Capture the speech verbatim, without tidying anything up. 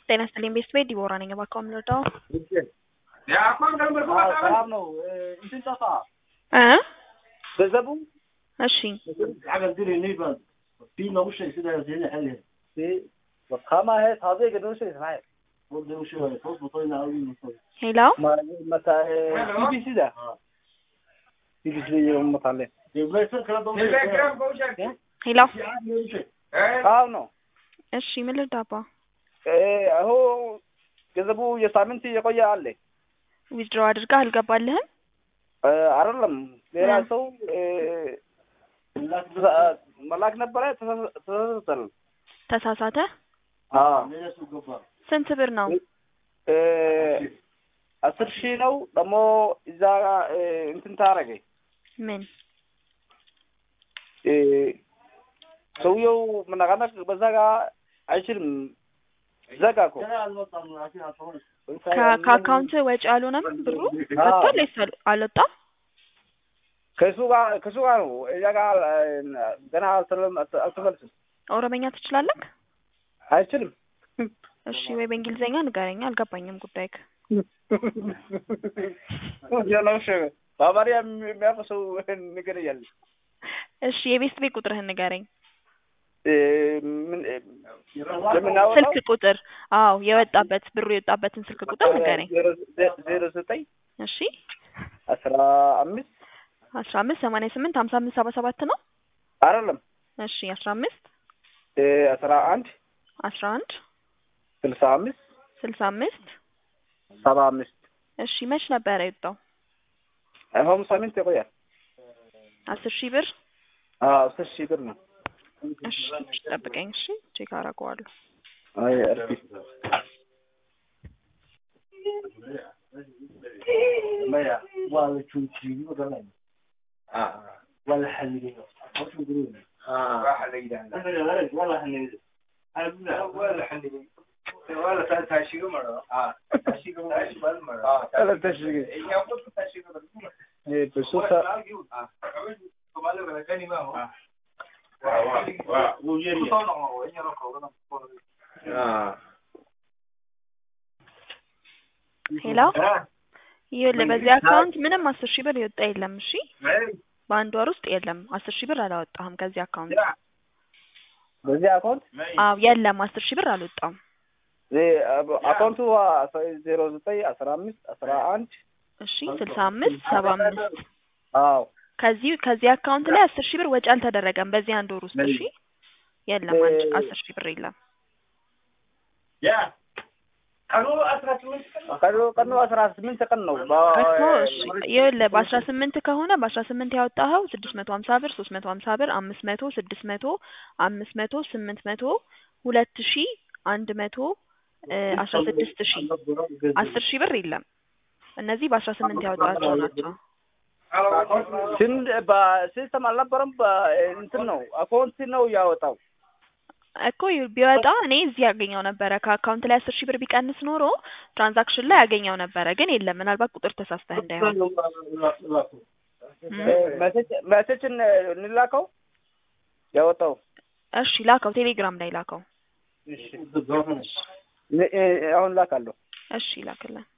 ጤና ይስጥልኝ ቤተሰብ ዲቦራ ነኝ። እባክዎ የምንወጣው ሰላም ነው። እንትን ጠፋ እ ገንዘቡ እሺ وخامة هي هذه قدوش اسمعي ሄሎ متى بي بي سي ده بي بي سي يوم مطلع ሄሎ አዎ ነው። እሺ ምን ልርዳባ? አሁ ገንዘቡ የሳምንት የቆየ አለ ዊዝድሮ አድርጋ አልገባልህም? አይደለም ሌላ ሰው መላክ ነበረ ተሳሳተ ተሳሳተ? አዎ ስንት ብር ነው? አስር ሺህ ነው። ደግሞ እዛ እንትን ታረገ ምን ሰውየው ምናቀናቅ በዛ ጋር አይችልም። ዘጋኮ ከአካውንት ወጪ አልሆነም ብሩ ወጥቷል ወይስ አልወጣም? ከሱ ጋር ከሱ ጋር ነው እዛ ጋር ገና አልተመለሰም። ኦሮምኛ ትችላለህ? አይችልም። እሺ ወይ በእንግሊዘኛ ንገረኝ፣ አልገባኝም ጉዳይክ። ያለውሽ በአማርኛ የሚያፈሰው ነገር ያለ። እሺ የቤት ቤት ቁጥርህን ንገረኝ። ምን ስልክ ቁጥር? አዎ የወጣበት ብሩ የወጣበትን ስልክ ቁጥር ንገረኝ። ዜሮ ዘጠኝ እሺ አስራ አምስት አስራ አምስት ሰማንያ ስምንት ሀምሳ አምስት ሰባ ሰባት ነው አይደለም? እሺ አስራ አምስት አስራ አንድ አስራ አንድ ስልሳ አምስት ስልሳ አምስት ሰባ አምስት እሺ መች ነበር የወጣው? አሁን ሳምንት ይቆያል። አስር ሺህ ብር? አዎ አስር ሺህ ብር ነው። እሺ ጠብቀኝ። እሺ ቼክ አደርገዋለሁ። አይ አርፊ ማያ ዋለቹ ይወዳል አ ولا حليله او شو يقولون اه راح ليله ولا حليله انا ولا حليله ولا تاشيغو مره اه تاشيغو تاشي بال مره اه لا تاشيغو يا ابو تاشيغو ايه بسوسه اه كمال ولا كاني ما هو وا وا ويري اه ሄሎ ይኸውልህ በዚህ አካውንት ምንም አስር ሺህ ብር ይወጣ የለም። እሺ በአንድ ወር ውስጥ የለም። አስር ሺህ ብር አላወጣህም ከዚህ አካውንት። በዚህ አካውንት? አዎ የለም አስር ሺህ ብር አልወጣም። አካውንቱ ዜሮ ዘጠኝ አስራ አምስት አስራ አንድ እሺ ስልሳ አምስት ሰባ አምስት አዎ ከዚህ ከዚህ አካውንት ላይ አስር ሺህ ብር ወጪ አልተደረገም በዚህ አንድ ወር ውስጥ። እሺ የለም አንቺ አስር ሺህ ብር የለም። ያ ቀኑ አስራ ስምንት ቀኑ ቀኑ አስራ ስምንት ቀን ነው እኮ። እሺ ይኸውልህ በአስራ ስምንት ከሆነ በአስራ ስምንት ያወጣኸው ስድስት መቶ ሀምሳ ብር፣ ሶስት መቶ ሀምሳ ብር፣ አምስት መቶ፣ ስድስት መቶ፣ አምስት መቶ፣ ስምንት መቶ፣ ሁለት ሺህ፣ አንድ መቶ፣ አስራ ስድስት ሺህ አስር ሺህ ብር የለም። እነዚህ በአስራ ስምንት ያወጣቸው ናቸው። ስንት በሲስተም አልነበረም እንትን ነው አካውንት ነው ያወጣው እኮ ቢወጣ እኔ እዚህ ያገኘው ነበረ። ከአካውንት ላይ አስር ሺህ ብር ቢቀንስ ኖሮ ትራንዛክሽን ላይ ያገኘው ነበረ። ግን የለም ምናልባት ቁጥር ተሳስተህ እንዳይሆን። ሜሴጅ ሜሴጅን እንላከው ያወጣው። እሺ ላከው፣ ቴሌግራም ላይ ላከው። እሺ አሁን ላካለሁ። እሺ ላክልኝ።